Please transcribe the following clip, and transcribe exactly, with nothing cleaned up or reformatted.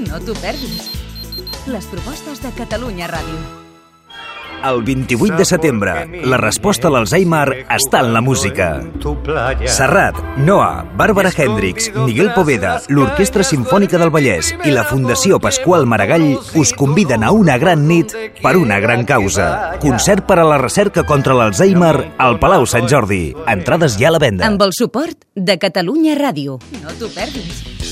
No t'ho perdis. Les propostes de Catalunya Ràdio. El vint-i-vuit de setembre, la resposta a l'Alzheimer està en la música. Serrat, Noa, Bàrbara Hendricks, Miguel Poveda, l'Orquestra Simfònica del Vallès i la Fundació Pasqual Maragall us conviden a una gran nit per una gran causa. Concert per a la recerca contra l'Alzheimer al Palau Sant Jordi. Entrades ja a la venda. Amb el suport de Catalunya Ràdio. No t'ho perdis.